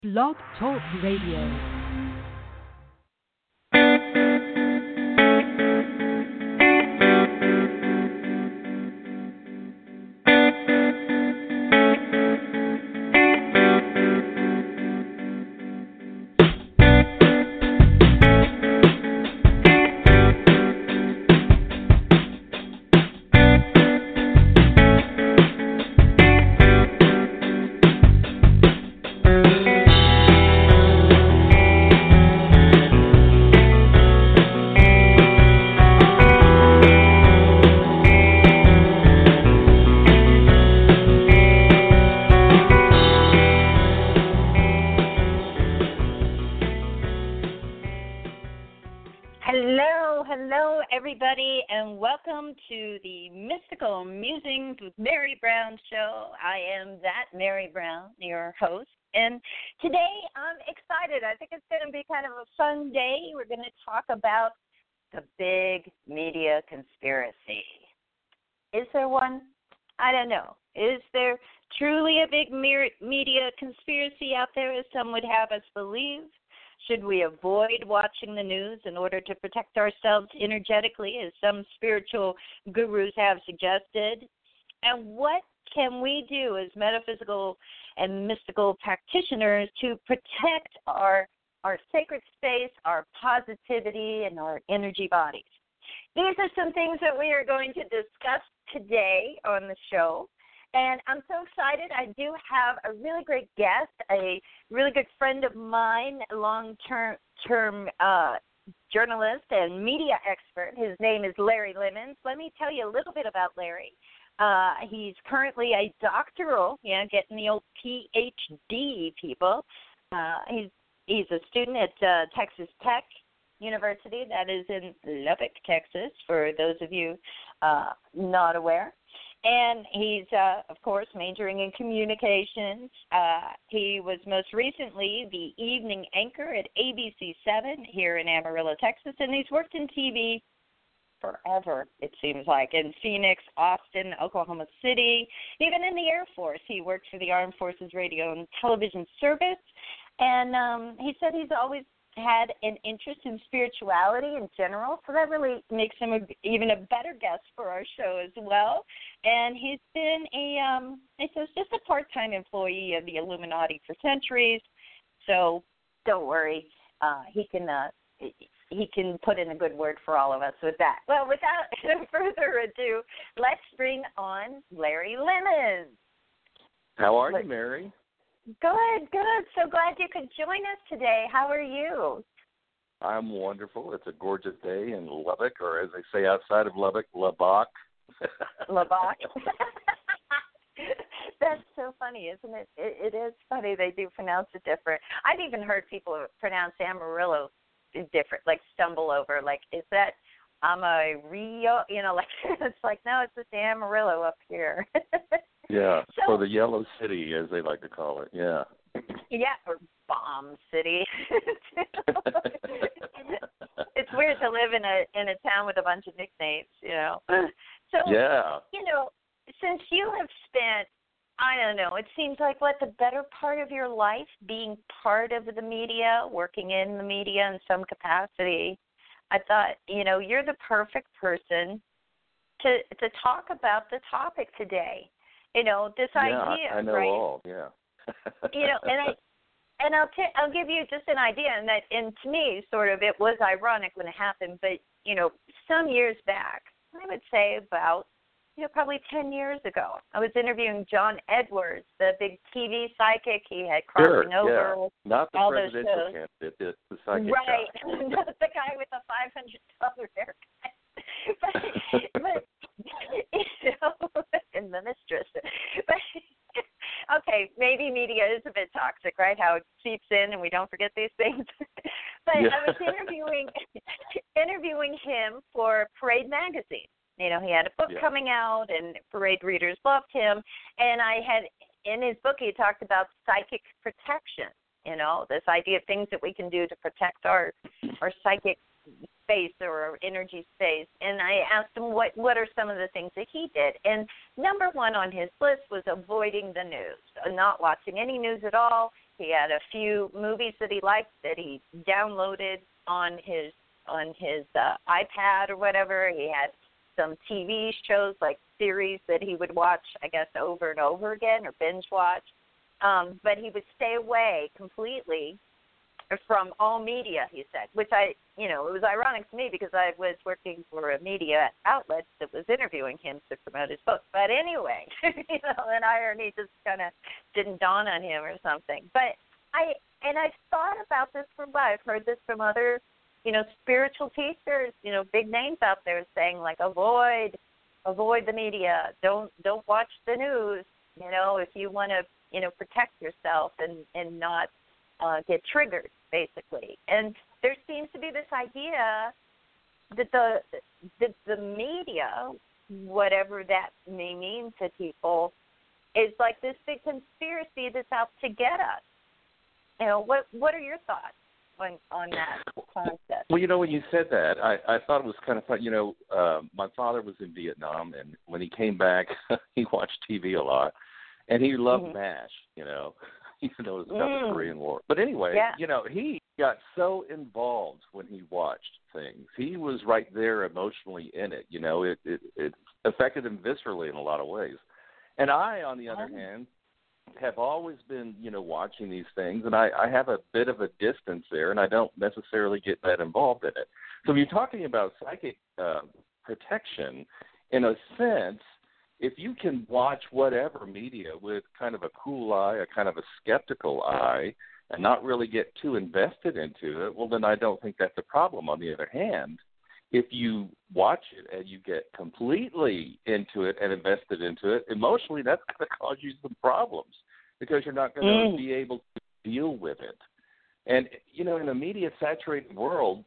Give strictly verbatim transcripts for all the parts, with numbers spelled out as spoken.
Blog Talk Radio. To the Mystical Musings with Mary Brown show. I am that Mary Brown, your host, and today I'm excited. I think it's going to be kind of a fun day. We're going to talk about the big media conspiracy. Is there one? I don't know. Is there truly a big media conspiracy out there, as some would have us believe? Should we avoid watching the news in order to protect ourselves energetically, as some spiritual gurus have suggested? And what can we do as metaphysical and mystical practitioners to protect our our sacred space, our positivity, and our energy bodies? These are some things that we are going to discuss today on the show. And I'm so excited. I do have a really great guest, a really good friend of mine, a long-term term, uh, journalist and media expert. His name is Larry Lemons. Let me tell you a little bit about Larry. Uh, he's currently a doctoral, yeah, getting the old P H D, people. Uh, he's he's a student at uh, Texas Tech University. That is in Lubbock, Texas, for those of you uh, not aware. And he's, uh, of course, majoring in communications. Uh, he was most recently the evening anchor at A B C seven here in Amarillo, Texas, and he's worked in T V forever, it seems like, in Phoenix, Austin, Oklahoma City, even in the Air Force. He worked for the Armed Forces Radio and Television Service, and um, he said he's always had an interest in spirituality in general, so that really makes him a, even a better guest for our show as well. And he's been a, um, he says, just a part-time employee of the Illuminati for centuries, so don't worry, uh, he can uh, he can put in a good word for all of us with that. Well, without further ado, let's bring on Larry Lemons. How are you, Mary? Good, good. So glad you could join us today. How are you? I'm wonderful. It's a gorgeous day in Lubbock, or as they say outside of Lubbock, Lubbock. Lubbock. That's so funny, isn't it? it? It is funny. They do pronounce it different. I've even heard people pronounce Amarillo different, like stumble over. Like, is that Amarillo? You know, like it's like, no, it's just Amarillo up here. Yeah, so, or the Yellow City, as they like to call it, yeah. Yeah, or Bomb City. It's weird to live in a in a town with a bunch of nicknames, you know. So, yeah. you know, since you have spent, I don't know, it seems like, what, the better part of your life being part of the media, working in the media in some capacity, I thought, you know, you're the perfect person to to talk about the topic today. You know, this yeah, idea, I know right? all, yeah. You know, and I and I'll t- I'll give you just an idea, and that, and to me, sort of, it was ironic when it happened, but you know, some years back, I would say about, you know, probably ten years ago, I was interviewing John Edwards, the big T V psychic. He had Crossing sure, Over, yeah. Not the all presidential those shows. candidate, the, the psychic right? guy. Not the guy with the five hundred dollar haircut. but, but you know, and the mistress. But okay, maybe media is a bit toxic, right? How it seeps in and we don't forget these things. But yeah. I was interviewing interviewing him for Parade magazine. You know, he had a book yeah. coming out, and Parade readers loved him. And I had, in his book, he talked about psychic protection. You know, this idea of things that we can do to protect our our psychic space or our energy space. And I asked him what, what are some of the things that he did. And number one on his list was avoiding the news, not watching any news at all. He had a few movies that he liked that he downloaded on his on his uh, iPad or whatever. He had some T V shows, like series that he would watch, I guess, over and over again or binge watch. Um, but he would stay away completely from all media, he said, which I, you know, it was ironic to me because I was working for a media outlet that was interviewing him to promote his book. But anyway, you know, an irony just kind of didn't dawn on him or something. But I, and I've thought about this for a while. I've heard this from other, you know, spiritual teachers, you know, big names out there saying like, avoid, avoid the media. Don't, don't watch the news. You know, if you want to, you know, protect yourself and, and not uh, get triggered, basically. And there seems to be this idea that the, that the media, whatever that may mean to people, is like this big conspiracy that's out to get us. You know, what what are your thoughts on, on that concept? Well, you know, when you said that, I, I thought it was kind of fun. You know, uh, my father was in Vietnam, and when he came back, he watched T V a lot, and he loved mm-hmm. MASH, you know, even though it was about mm. the Korean War. But anyway, yeah. you know, he got so involved when he watched things. He was right there emotionally in it. You know, it, it, it affected him viscerally in a lot of ways. And I, on the other oh. hand, have always been, you know, watching these things, and I, I have a bit of a distance there, and I don't necessarily get that involved in it. So when you're talking about psychic uh, protection, in a sense, if you can watch whatever media with kind of a cool eye, a kind of a skeptical eye, and not really get too invested into it, well, then I don't think that's a problem. On the other hand, if you watch it and you get completely into it and invested into it, emotionally that's going to cause you some problems because you're not going to mm. be able to deal with it. And, you know, in a media-saturated world,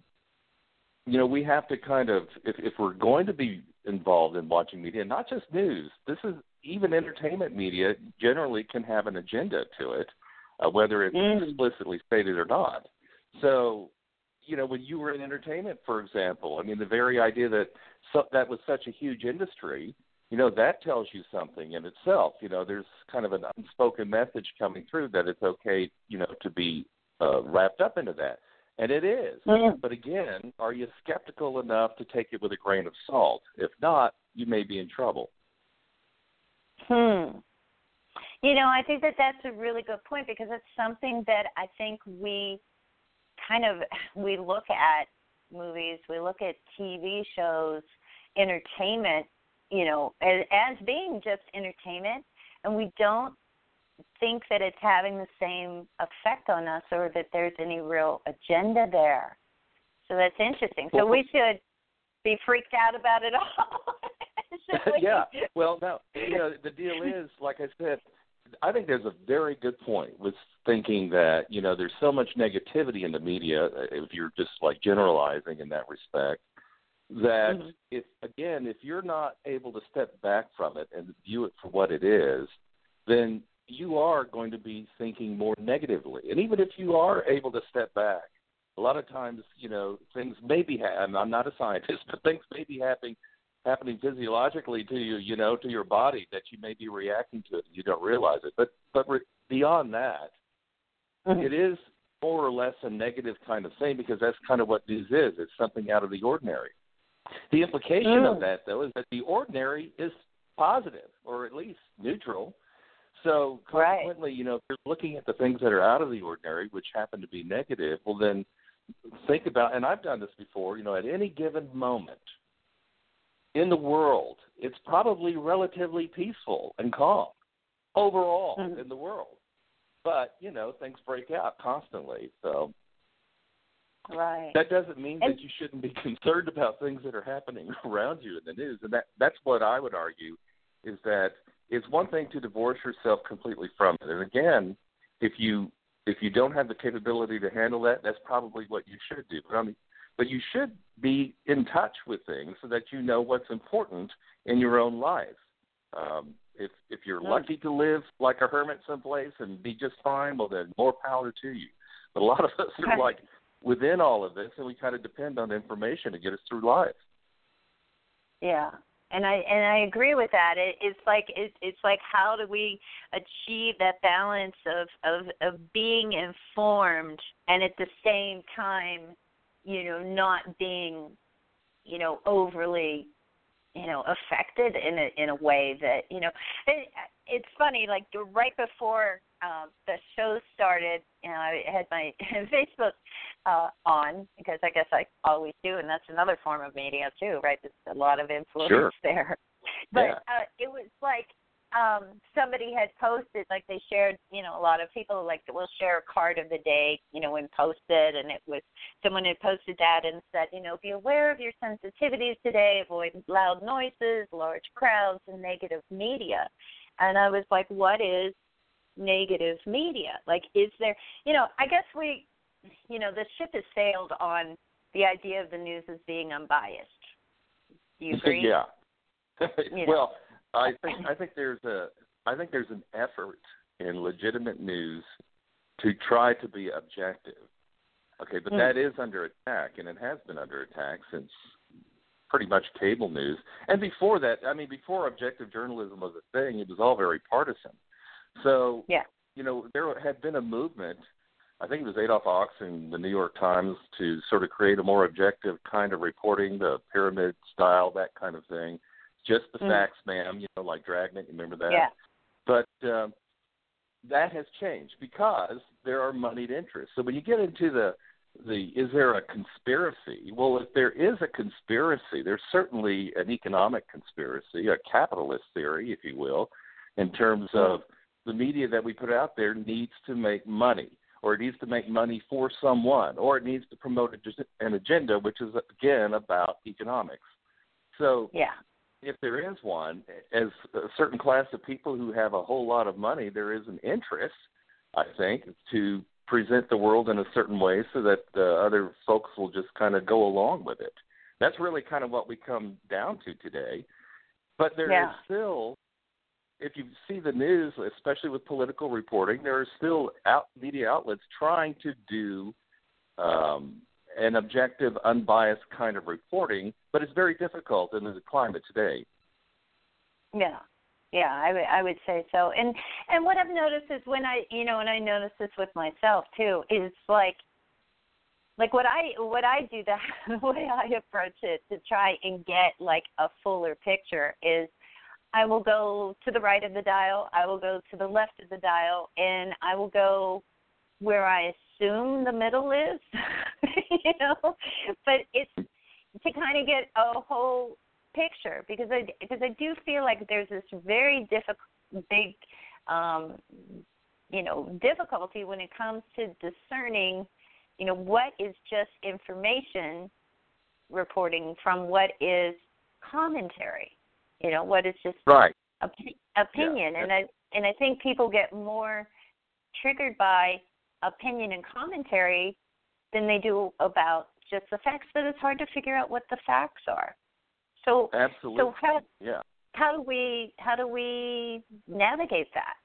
you know, we have to kind of, if, if we're going to be involved in watching media, not just news, this is even entertainment media generally can have an agenda to it, uh, whether it's mm. explicitly stated or not. So, you know, when you were in entertainment, for example, I mean, the very idea that so, that was such a huge industry, you know, that tells you something in itself. You know, there's kind of an unspoken message coming through that it's okay, you know, to be uh, wrapped up into that. And it is. Mm-hmm. But again, are you skeptical enough to take it with a grain of salt? If not, you may be in trouble. Hmm. You know, I think that that's a really good point because it's something that I think we kind of, we look at movies, we look at T V shows, entertainment, you know, as, as being just entertainment, and we don't think that it's having the same effect on us or that there's any real agenda there. So that's interesting. So we should be freaked out about it all. Yeah. Well, no, you know, the deal is, like I said, I think there's a very good point with thinking that, you know, there's so much negativity in the media, if you're just like generalizing in that respect, that mm-hmm. if, again, if you're not able to step back from it and view it for what it is, then you are going to be thinking more negatively. And even if you are able to step back, a lot of times, you know, things may be happening. I'm not a scientist, but things may be happening happening physiologically to you, you know, to your body that you may be reacting to it and you don't realize it. But but re- beyond that, mm-hmm. it is more or less a negative kind of thing because that's kind of what news is. It's something out of the ordinary. The implication mm. of that, though, is that the ordinary is positive or at least neutral. So consequently, right. you know, if you're looking at the things that are out of the ordinary, which happen to be negative, well, then think about, and I've done this before, you know, at any given moment in the world, it's probably relatively peaceful and calm overall mm-hmm. in the world. But, you know, things break out constantly. So right. that doesn't mean and, that you shouldn't be concerned about things that are happening around you in the news. And that that's what I would argue is that it's one thing to divorce yourself completely from it. And again, if you if you don't have the capability to handle that, that's probably what you should do. But I mean, but you should be in touch with things so that you know what's important in your own life. Um, if if you're mm. lucky to live like a hermit someplace and be just fine, well, then more power to you. But a lot of us are like within all of this, and we kind of depend on information to get us through life. Yeah. And I and I agree with that. It, it's like it, it's like how do we achieve that balance of, of of being informed and at the same time, you know, not being, you know, overly, you know, affected in a in a way that, you know, it, it's funny. Like right before uh, the show started, you know, I had my Facebook uh, on because I guess I always do, and that's another form of media too, right? There's a lot of influence Sure. there. But Yeah. uh, it was like um, somebody had posted, like they shared, you know, a lot of people like will share a card of the day, you know, and post it, and it was someone had posted that and said, you know, be aware of your sensitivities today, avoid loud noises, large crowds, and negative media. And I was like, what is negative media? Like, is there, you know, I guess we, you know, the ship has sailed on the idea of the news as being unbiased. Do you agree? Yeah. You know. Well, I think I think there's a I think there's an effort in legitimate news to try to be objective. Okay, but Mm. that is under attack, and it has been under attack since pretty much cable news. And before that, I mean, before objective journalism was a thing, it was all very partisan. So, yeah. you know, there had been a movement, I think it was Adolph Ochs in the New York Times, to sort of create a more objective kind of reporting, the pyramid style, that kind of thing. Just the mm. facts, ma'am, you know, like Dragnet, you remember that? Yeah. But um, that has changed because there are moneyed interests. So when you get into the, the is there a conspiracy? Well, if there is a conspiracy, there's certainly an economic conspiracy, a capitalist theory, if you will, in terms of the media that we put out there needs to make money, or it needs to make money for someone, or it needs to promote an agenda, which is, again, about economics. So yeah. if there is one, as a certain class of people who have a whole lot of money, there is an interest, I think, to present the world in a certain way so that uh, other folks will just kind of go along with it. That's really kind of what we come down to today. But there yeah. is still, if you see the news, especially with political reporting, there are still out, media outlets trying to do um, an objective, unbiased kind of reporting, but it's very difficult in the climate today. Yeah. Yeah, I would I would say so. And and what I've noticed is when I you know, and I notice this with myself too, is like like what I what I do the, the way I approach it to try and get like a fuller picture is I will go to the right of the dial, I will go to the left of the dial, and I will go where I assume the middle is, you know. But it's to kind of get a whole picture because I because I do feel like there's this very difficult, big, um, you know, difficulty when it comes to discerning, you know, what is just information reporting from what is commentary, you know, what is just right. op- opinion, yeah. and I and I think people get more triggered by opinion and commentary than they do about just the facts, but it's hard to figure out what the facts are. So, Absolutely. so how, yeah. how do we how do we navigate that?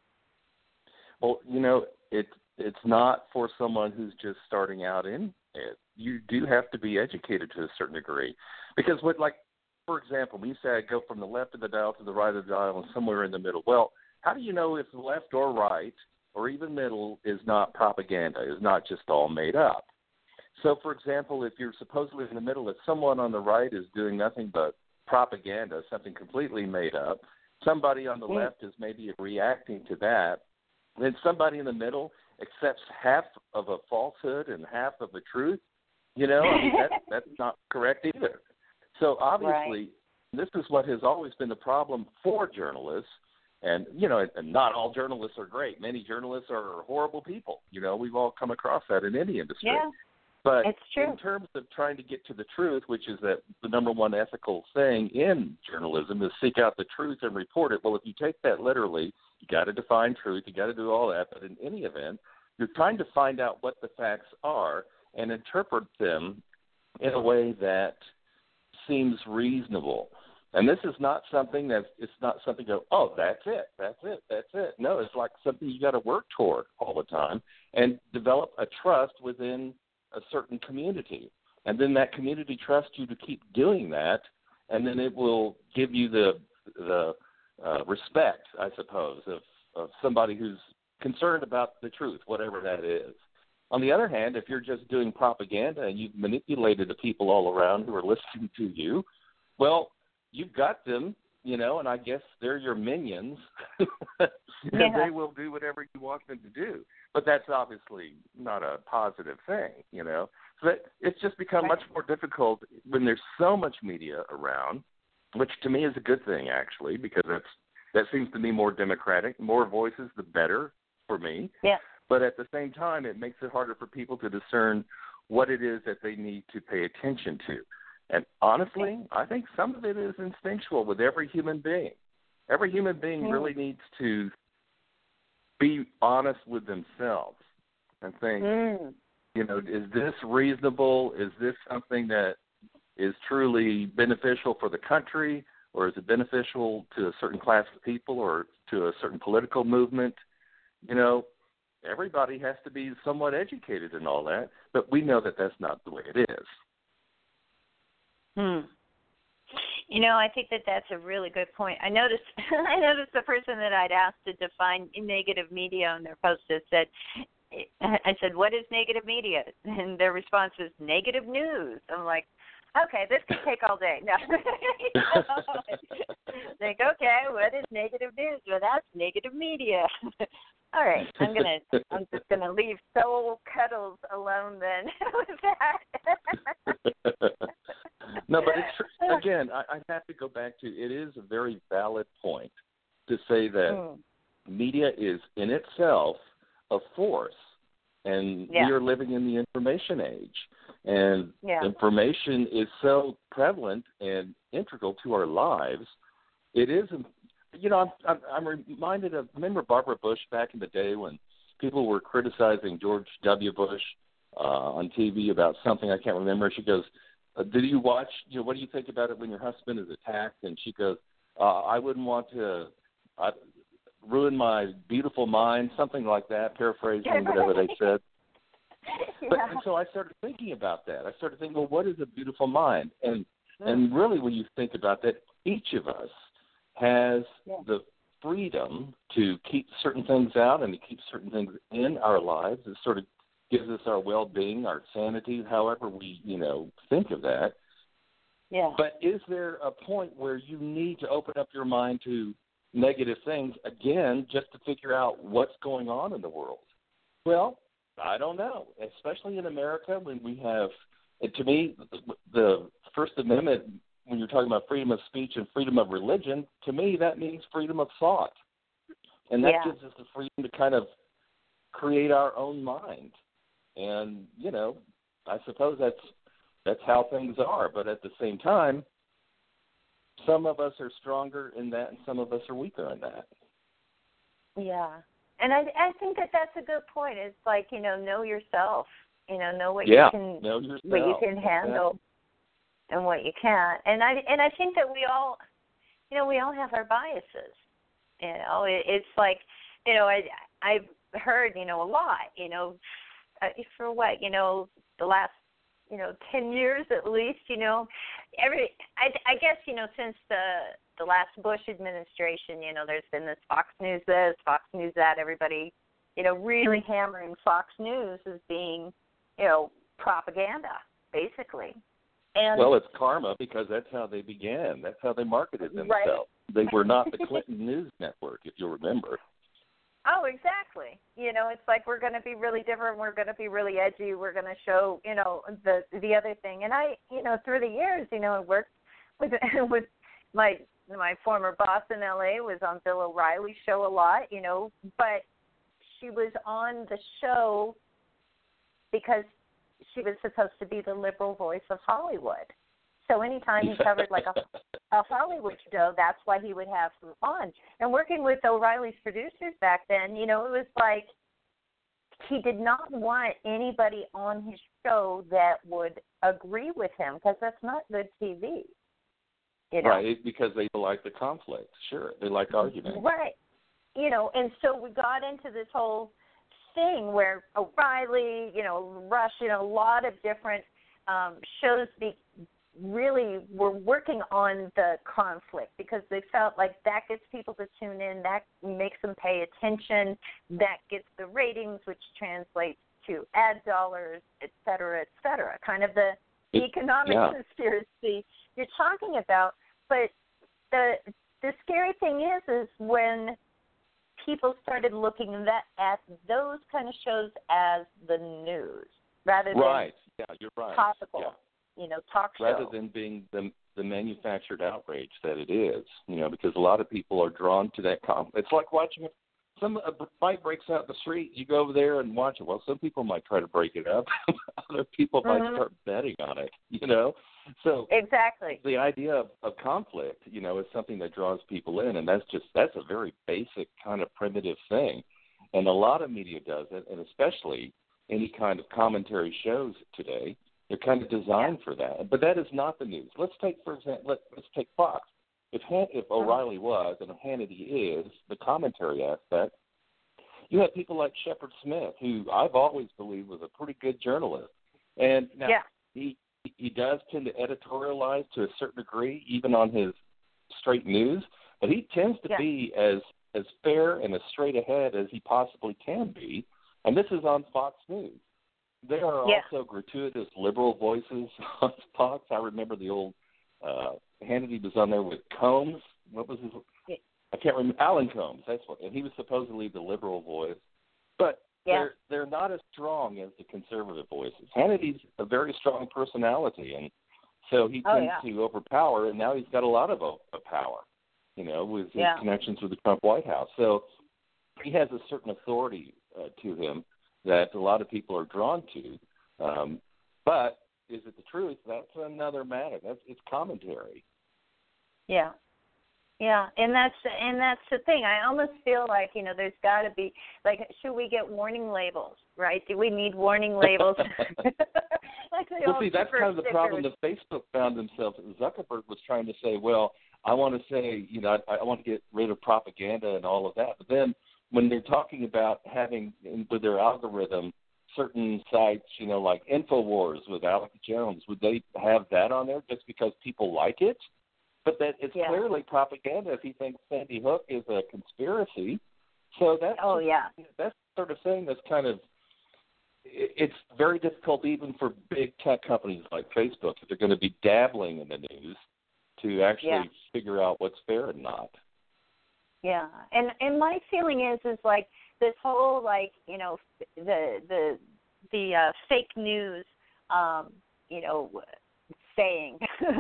Well, you know, it it's not for someone who's just starting out in it. You do have to be educated to a certain degree, because what, like, for example, when you say I go from the left of the dial to the right of the dial and somewhere in the middle. Well, how do you know if the left or right or even middle is not propaganda, is not just all made up? So, for example, if you're supposedly in the middle, if someone on the right is doing nothing but propaganda, something completely made up, somebody on the mm. left is maybe reacting to that, then somebody in the middle accepts half of a falsehood and half of the truth, you know, I mean, that, that's not correct either. So obviously, right. this is what has always been the problem for journalists. And, you know, and not all journalists are great. Many journalists are horrible people. You know, we've all come across that in any industry. Yeah. But it's true. in terms of trying to get to the truth, which is that the number one ethical thing in journalism is seek out the truth and report it. Well, if you take that literally, you got to define truth, you got to do all that. But in any event, you're trying to find out what the facts are and interpret them in a way that seems reasonable. And this is not something that it's not something to go, oh, that's it, that's it, that's it. No, it's like something you got to work toward all the time and develop a trust within a certain community. And then that community trusts you to keep doing that, and then it will give you the the uh, respect, I suppose, of, of somebody who's concerned about the truth, whatever that is. On the other hand, if you're just doing propaganda and you've manipulated the people all around who are listening to you, well, you've got them, you know, and I guess they're your minions, and yeah. they will do whatever you want them to do. But that's obviously not a positive thing, you know. So it's just become much more difficult when there's so much media around, which to me is a good thing, actually, because that's that seems to me more democratic. More voices, the better for me. Yeah. But at the same time, it makes it harder for people to discern what it is that they need to pay attention to. And honestly, I think some of it is instinctual with every human being. Every human being mm. really needs to be honest with themselves and think, mm. you know, is this reasonable? Is this something that is truly beneficial for the country, or is it beneficial to a certain class of people or to a certain political movement? You know, everybody has to be somewhat educated in all that, but we know that that's not the way it is. Hmm. You know, I think that that's a really good point. I noticed I noticed the person that I'd asked to define negative media on their post has said, I said, what is negative media? And their response was negative news. I'm like, okay, this could take all day. No. Like, okay, what is negative news? Well, that's negative media. All right, I'm gonna, I'm just gonna leave Soul Cuddles alone then with that. No, but it's true. Again, I, I have to go back to it is a very valid point to say that mm. media is in itself a force, and yeah. we are living in the information age, and yeah. information is so prevalent and integral to our lives. It is, you know, I'm, I'm, I'm reminded of, remember Barbara Bush back in the day when people were criticizing George W. Bush uh, on T V about something, I can't remember. She goes, uh, did you watch, you know, what do you think about it when your husband is attacked? And she goes, uh, I wouldn't want to uh, ruin my beautiful mind, something like that, paraphrasing whatever they said. Yeah. But, and so I started thinking about that. I started thinking, well, what is a beautiful mind? And mm. and really when you think about that, each of us has yeah. the freedom to keep certain things out and to keep certain things in our lives. It sort of gives us our well-being, our sanity, however we, you know, think of that. Yeah. But is there a point where you need to open up your mind to negative things, again, just to figure out what's going on in the world? Well, I don't know, especially in America when we have, to me, the First Amendment, when you're talking about freedom of speech and freedom of religion, to me that means freedom of thought. And that yeah. gives us the freedom to kind of create our own mind. And, you know, I suppose that's that's how things are. But at the same time, some of us are stronger in that and some of us are weaker in that. Yeah. And I, I think that that's a good point. It's like, you know, know yourself. You know, know what yeah, you can know yourself. what you can handle yeah. and what you can't. And I and I think that we all, you know, we all have our biases. You know, it, it's like, you know, I I've heard, you know, a lot, you know, uh, for what, you know, the last, you know, ten years at least, you know, every I I guess, you know, since the the last Bush administration, you know, there's been this Fox News this, Fox News that, everybody, you know, really hammering Fox News as being, you know, propaganda, basically. And well, it's karma because that's how they began. That's how they marketed themselves. Right. They were not the Clinton News Network, if you'll remember. Oh, exactly. You know, it's like we're going to be really different. We're going to be really edgy. We're going to show, you know, the the other thing. And I, you know, through the years, you know, I worked with with my my former boss in L A was on Bill O'Reilly's show a lot, you know, but she was on the show because she was supposed to be the liberal voice of Hollywood. So anytime he covered like a, a Hollywood show, that's why he would have them on. And working with O'Reilly's producers back then, you know, it was like he did not want anybody on his show that would agree with him because that's not good T V. You know? Right, because they like the conflict. Sure, they like arguing. Right. You know, and so we got into this whole thing where O'Reilly, you know, Rush, you know, a lot of different um, shows be, really were working on the conflict because they felt like that gets people to tune in, that makes them pay attention, that gets the ratings, which translates to ad dollars, et cetera, et cetera. Kind of the economic yeah. conspiracy you're talking about. But the the scary thing is, is when people started looking that, at those kind of shows as the news rather than right. Yeah, you're right. topical. Yeah. You know, talk show. Rather than being the the manufactured outrage that it is, you know, because a lot of people are drawn to that. Com- it's like watching a, some a fight breaks out in the street. You go over there and watch it. Well, some people might try to break it up. Other people mm-hmm. might start betting on it. You know, so exactly the idea of, of conflict, you know, is something that draws people in, and that's just that's a very basic kind of primitive thing, and a lot of media does it, and especially any kind of commentary shows today. They're kind of designed yeah. for that, but that is not the news. Let's take, for example, let, let's take Fox. If if O'Reilly was and Hannity is the commentary aspect, you have people like Shepard Smith, who I've always believed was a pretty good journalist, and now yeah. he he does tend to editorialize to a certain degree, even on his straight news, but he tends to yeah. be as as fair and as straight ahead as he possibly can be, and this is on Fox News. There are yeah. also gratuitous liberal voices on Fox. I remember the old uh, Hannity was on there with Combs. What was his? Yeah. I can't remember. Alan Combs. That's what. And he was supposedly the liberal voice, but yeah. they're they're not as strong as the conservative voices. Hannity's a very strong personality, and so he oh, tends yeah. to overpower. And now he's got a lot of, of power, you know, with his yeah. connections with the Trump White House. So he has a certain authority uh, to him that a lot of people are drawn to, um, but is it the truth? That's another matter. That's it's commentary. Yeah, yeah, and that's and that's the thing. I almost feel like you know, there's got to be like, should we get warning labels? Right? Do we need warning labels? like well, see, that's kind of the stickers. problem that Facebook found themselves. Zuckerberg was trying to say, well, I want to say, you know, I, I want to get rid of propaganda and all of that, but then when they're talking about having, with their algorithm, certain sites, you know, like InfoWars with Alex Jones, would they have that on there just because people like it? But that it's yeah. clearly propaganda if he thinks Sandy Hook is a conspiracy. So that's, oh, yeah. that's the sort of thing that's kind of, it's very difficult even for big tech companies like Facebook, if they're going to be dabbling in the news, to actually yeah. figure out what's fair and not. Yeah, and and my feeling is is like this whole like you know the the the uh, fake news um, you know saying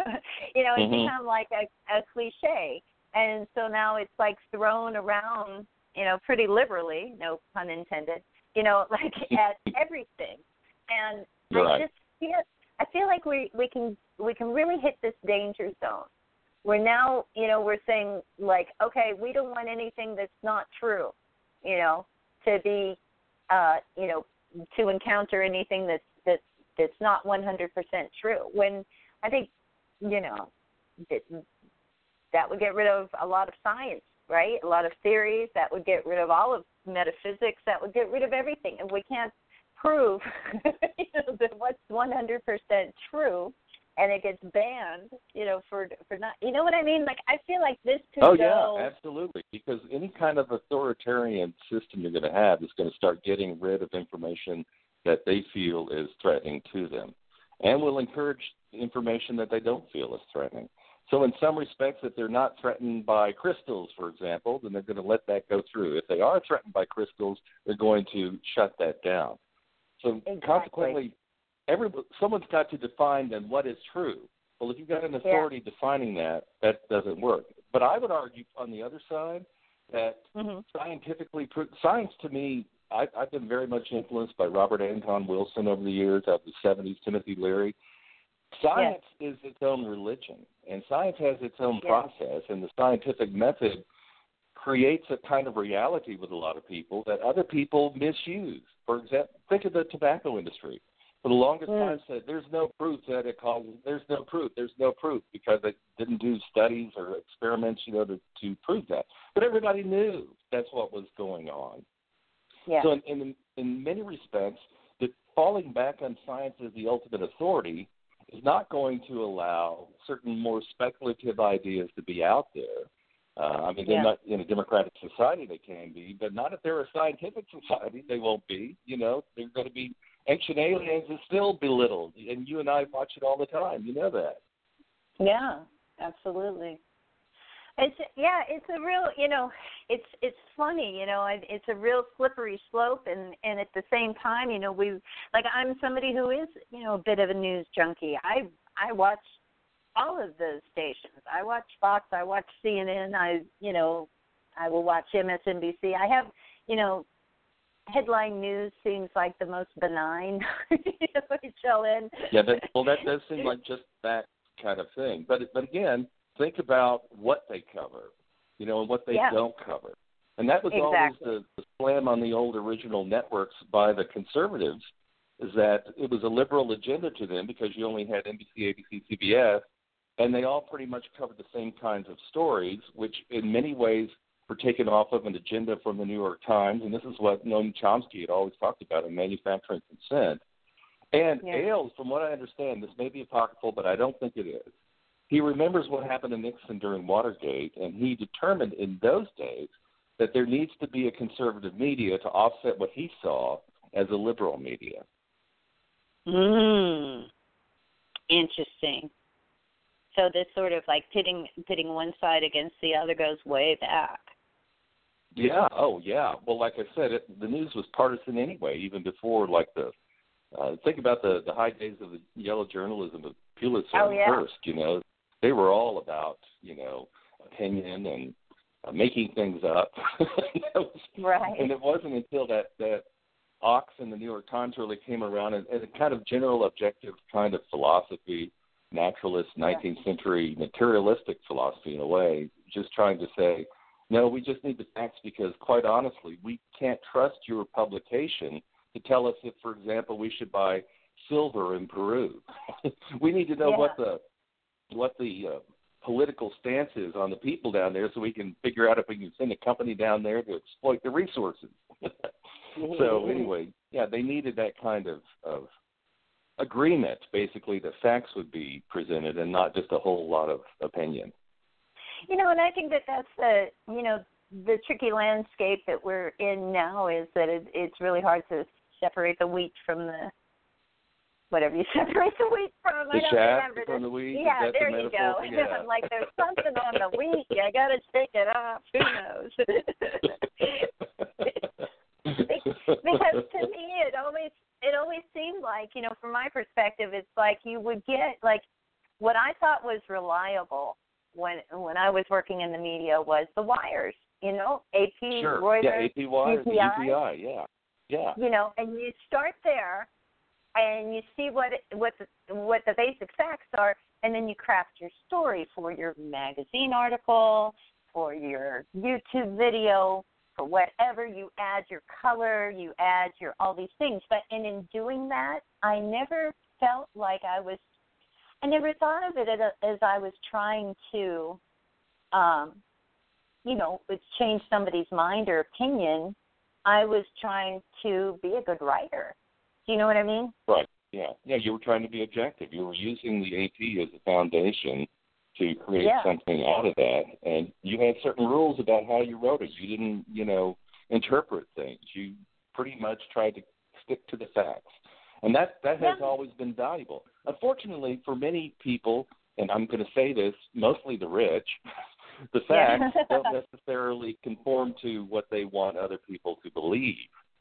you know mm-hmm. it's become like a, a cliche, and so now it's like thrown around you know pretty liberally, no pun intended, you know like at everything, and You're I right. just feel I feel like we we can we can really hit this danger zone. We're now, you know, we're saying, like, okay, we don't want anything that's not true, you know, to be, uh, you know, to encounter anything that's, that's, that's not one hundred percent true. When I think, you know, that, that would get rid of a lot of science, right? A lot of theories. That would get rid of all of metaphysics. That would get rid of everything. And we can't prove you know, that what's one hundred percent true, and it gets banned, you know, for for not, you know what I mean? Like, I feel like this could oh, go. yeah, absolutely. Because any kind of authoritarian system you're going to have is going to start getting rid of information that they feel is threatening to them, and will encourage information that they don't feel is threatening. So in some respects, if they're not threatened by crystals, for example, then they're going to let that go through. If they are threatened by crystals, they're going to shut that down. So exactly. consequently, Every, someone's got to define then what is true. Well, if you've got an authority yeah. defining that, that doesn't work. But I would argue on the other side that mm-hmm. scientifically, science to me, I, I've been very much influenced by Robert Anton Wilson over the years, out of the seventies, Timothy Leary. Science yes. is its own religion, and science has its own yes. process, and the scientific method creates a kind of reality with a lot of people that other people misuse. For example, think of the tobacco industry. For the longest mm. time, said there's no proof that it causes. There's no proof. There's no proof because they didn't do studies or experiments, you know, to, to prove that. But everybody knew that's what was going on. Yeah. So, in, in in many respects, the falling back on science as the ultimate authority is not going to allow certain more speculative ideas to be out there. Uh, I mean, they're yeah. not in a democratic society, they can be, but not if they're a scientific society, they won't be. You know, they're going to be ancient aliens is still belittled, and you and I watch it all the time. You know that. Yeah, absolutely. It's yeah, it's a real, you know, it's it's funny, you know, it's a real slippery slope, and and at the same time, you know, we like I'm somebody who is, you know, a bit of a news junkie. I I watch all of the stations. I watch Fox, I watch C N N, I, you know, I will watch M S N B C. I have, you know, headline news seems like the most benign show in. Yeah, that, well, that does seem like just that kind of thing. But but again, think about what they cover, you know, and what they yeah. don't cover. And that was exactly. always the, the slam on the old original networks by the conservatives, is that it was a liberal agenda to them because you only had N B C, A B C, C B S, and they all pretty much covered the same kinds of stories, which in many ways were taken off of an agenda from the New York Times, and this is what Noam Chomsky had always talked about in Manufacturing Consent. And yeah. Ailes, from what I understand, this may be apocryphal, but I don't think it is. He remembers what happened to Nixon during Watergate, and he determined in those days that there needs to be a conservative media to offset what he saw as a liberal media. Mm. Interesting. So this sort of like pitting pitting one side against the other goes way back. Yeah. Oh, yeah. Well, like I said, it, the news was partisan anyway, even before like the uh, think about the the high days of the yellow journalism of Pulitzer oh, and yeah. Hearst. You know, they were all about you know opinion and uh, making things up. was, right. And it wasn't until that that Ox and the New York Times really came around, and, and a kind of general objective kind of philosophy, naturalist, nineteenth century materialistic philosophy in a way, just trying to say, no, we just need the facts because, quite honestly, we can't trust your publication to tell us if, for example, we should buy silver in Peru. We need to know yeah. what the what the uh, political stance is on the people down there so we can figure out if we can send a company down there to exploit the resources. So anyway, yeah, they needed that kind of, of agreement, basically, that facts would be presented and not just a whole lot of opinion. You know, and I think that that's the, you know, the tricky landscape that we're in now is that it, it's really hard to separate the wheat from the, whatever you separate the wheat from. The I don't shaft remember from this. the wheat? Yeah, is that there the you metaphor? go. Yeah. I'm like, there's something on the wheat. I got to take it off. Who knows? Because to me, it always it always seemed like, you know, from my perspective, it's like you would get like what I thought was reliable when when I was working in the media was the wires, you know, A P, sure. Reuters, yeah, A P wires, U P I, U P I, yeah, yeah. You know, and you start there, and you see what it, what the, what the basic facts are, and then you craft your story for your magazine article, for your YouTube video. For whatever, you add your color, you add your all these things. But and in doing that, I never felt like I was, I never thought of it as, as I was trying to, um, you know, change somebody's mind or opinion. I was trying to be a good writer. Do you know what I mean? Right, yeah. Yeah, you were trying to be objective. You were using the A P as a foundation to create yeah. something out of that, and you had certain rules about how you wrote it. You didn't, you know, interpret things. You pretty much tried to stick to the facts, and that that has yeah. always been valuable. Unfortunately, for many people, and I'm going to say this, mostly the rich, the facts yeah. don't necessarily conform to what they want other people to believe.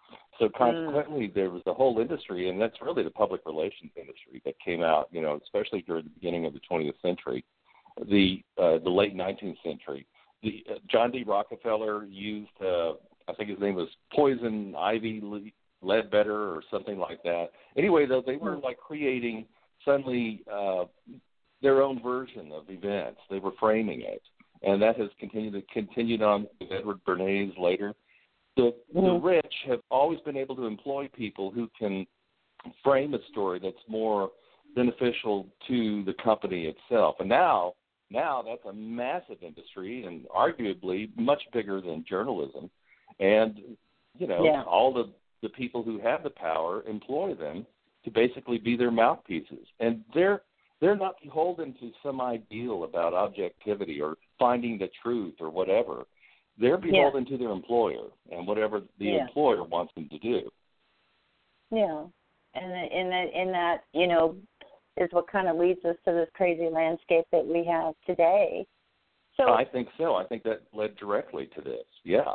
So consequently, mm. there was a whole industry, and that's really the public relations industry that came out, you know, especially during the beginning of the twentieth century. The uh, the late nineteenth century, the uh, John D. Rockefeller used, uh, I think his name was Poison Ivy Ledbetter or something like that. Anyway, though, they were like creating suddenly uh, their own version of events. They were framing it, and that has continued to continued on with Edward Bernays later. The, mm-hmm. the rich have always been able to employ people who can frame a story that's more beneficial to the company itself, and now. Now that's a massive industry and arguably much bigger than journalism. And, you know, yeah. all the, the people who have the power employ them to basically be their mouthpieces. And they're they're not beholden to some ideal about objectivity or finding the truth or whatever. They're beholden yeah. to their employer and whatever the yeah. employer wants them to do. Yeah, and in that, in that, you know, is what kind of leads us to this crazy landscape that we have today. So I think so. I think that led directly to this. Yeah.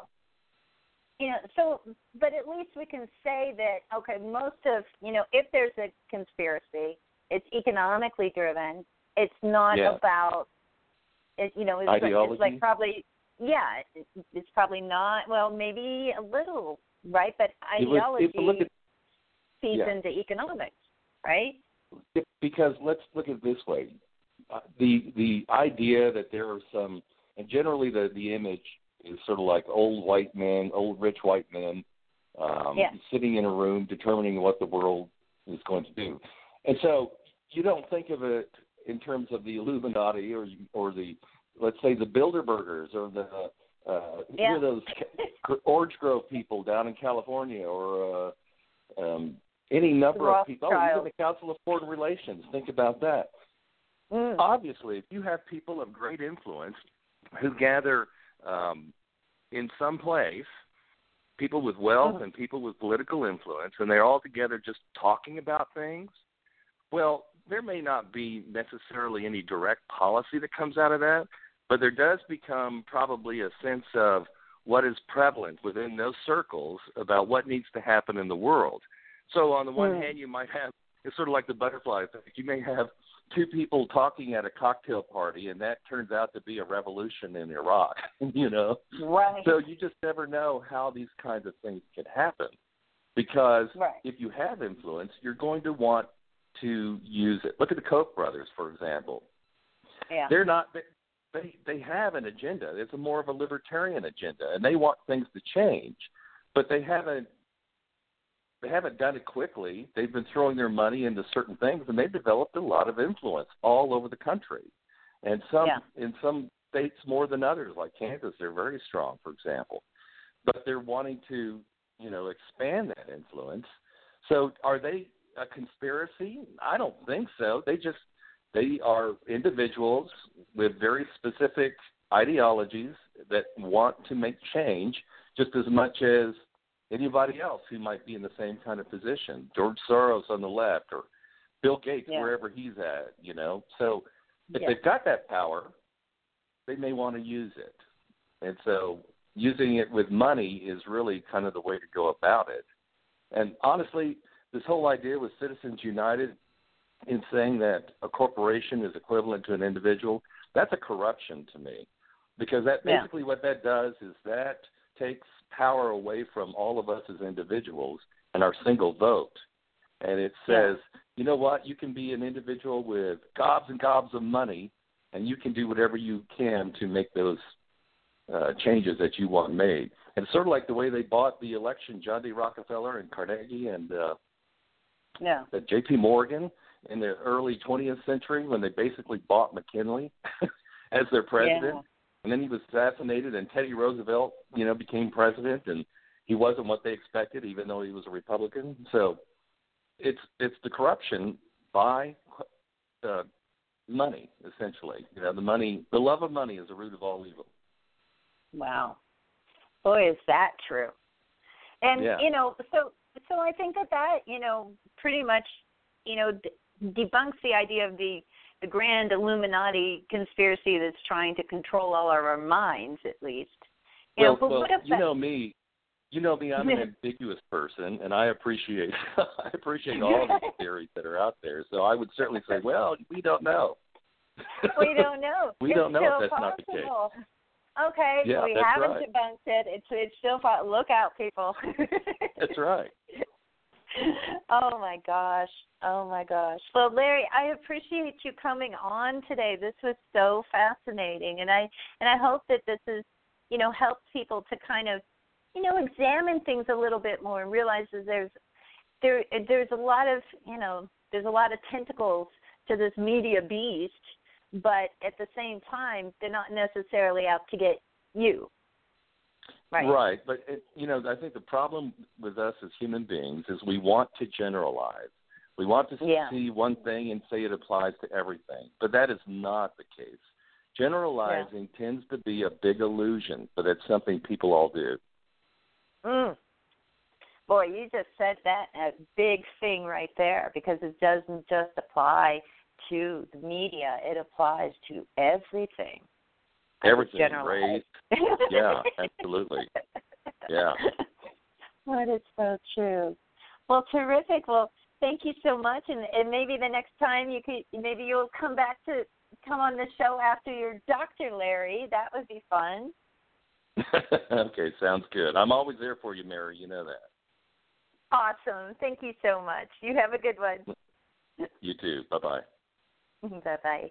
You know, so, but at least we can say that, okay, most of, you know, if there's a conspiracy, it's economically driven. It's not yeah. about, it, you know, it's, ideology. It's like probably, yeah, it, it's probably not, well, maybe a little, right? But ideology it would, it feeds yeah. into economics, right? Because let's look at it this way. Uh, the the idea that there are some, and generally the, the image is sort of like old white men, old rich white men, um, yeah. sitting in a room determining what the world is going to do. And so you don't think of it in terms of the Illuminati or or the, let's say, the Bilderbergers or the uh, yeah. you know, those Orange Grove people down in California or uh, um, any number of people. Oh, even the Council of Foreign Relations. Think about that. Mm. Obviously, if you have people of great influence who gather um, in some place, people with wealth mm. and people with political influence, and they're all together just talking about things, well, there may not be necessarily any direct policy that comes out of that, but there does become probably a sense of what is prevalent within those circles about what needs to happen in the world. So on the one mm. hand, you might have, it's sort of like the butterfly effect. You may have two people talking at a cocktail party, and that turns out to be a revolution in Iraq, you know? Right. So you just never know how these kinds of things can happen because right. if you have influence, you're going to want to use it. Look at the Koch brothers, for example. Yeah. They're not – they they have an agenda. It's a more of a libertarian agenda, and they want things to change, but they haven't They haven't done it quickly. They've been throwing their money into certain things, and they've developed a lot of influence all over the country. And some yeah. in some states more than others, like Kansas, they're very strong, for example. But they're wanting to, you know, expand that influence. So are they a conspiracy? I don't think so. They just they are individuals with very specific ideologies that want to make change just as much as anybody else who might be in the same kind of position, George Soros on the left or Bill Gates, yeah. wherever he's at, you know. So if yeah. they've got that power, they may want to use it. And so using it with money is really kind of the way to go about it. And honestly, this whole idea with Citizens United in saying that a corporation is equivalent to an individual, that's a corruption to me. Because that basically yeah. what that does is that takes power away from all of us as individuals and our single vote. And it says, yeah. you know what, you can be an individual with gobs and gobs of money, and you can do whatever you can to make those uh, changes that you want made. And it's sort of like the way they bought the election, John D. Rockefeller and Carnegie and uh, yeah. J P Morgan in the early twentieth century when they basically bought McKinley as their president. Yeah. And then he was assassinated, and Teddy Roosevelt, you know, became president, and he wasn't what they expected, even though he was a Republican. So it's it's the corruption by uh, money, essentially. You know, the money, the love of money is the root of all evil. Wow, boy, is that true. And yeah. you know, so so I think that that you know pretty much you know d- debunks the idea of the the grand Illuminati conspiracy that's trying to control all of our minds, at least. You well, know, but well what if you that... know me. You know me. I'm an ambiguous person, and I appreciate I appreciate all the theories that are out there. So I would certainly say, well, we don't know. We don't know. we it's don't know still if that's possible. not the case. Okay, yeah, we that's haven't right. debunked it. It's it's still po- look out, people. That's right. Oh my gosh. Oh my gosh. Well, Larry, I appreciate you coming on today. This was so fascinating, and I and I hope that this is, you know, helps people to kind of, you know, examine things a little bit more and realize that there's there there's a lot of, you know, there's a lot of tentacles to this media beast, but at the same time, they're not necessarily out to get you. Right. Right, but it, you know, I think the problem with us as human beings is we want to generalize. We want to yeah. see one thing and say it applies to everything, but that is not the case. Generalizing yeah. tends to be a big illusion, but it's something people all do. Mm. Boy, you just said that a big thing right there, because it doesn't just apply to the media. It applies to everything. Everything, race. Yeah, absolutely. Yeah. That is so true. Well, terrific. Well, thank you so much, and, and maybe the next time you could, maybe you'll come back to come on the show after your Doctor Larry. That would be fun. Okay, sounds good. I'm always there for you, Mary. You know that. Awesome. Thank you so much. You have a good one. You too. Bye-bye. Bye-bye.